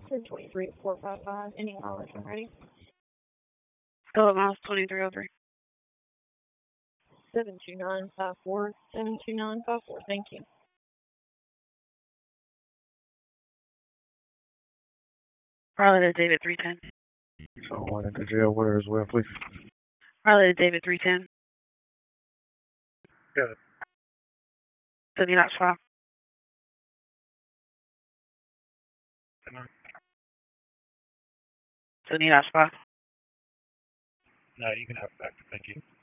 1023-455, any mileage when ready. Philip Miles 23 over. 72954, 72954, thank you. Riley to David 310. So I went into jail with her as well, please. Riley to David 310. Good. 79 No, you can have it back. Thank you.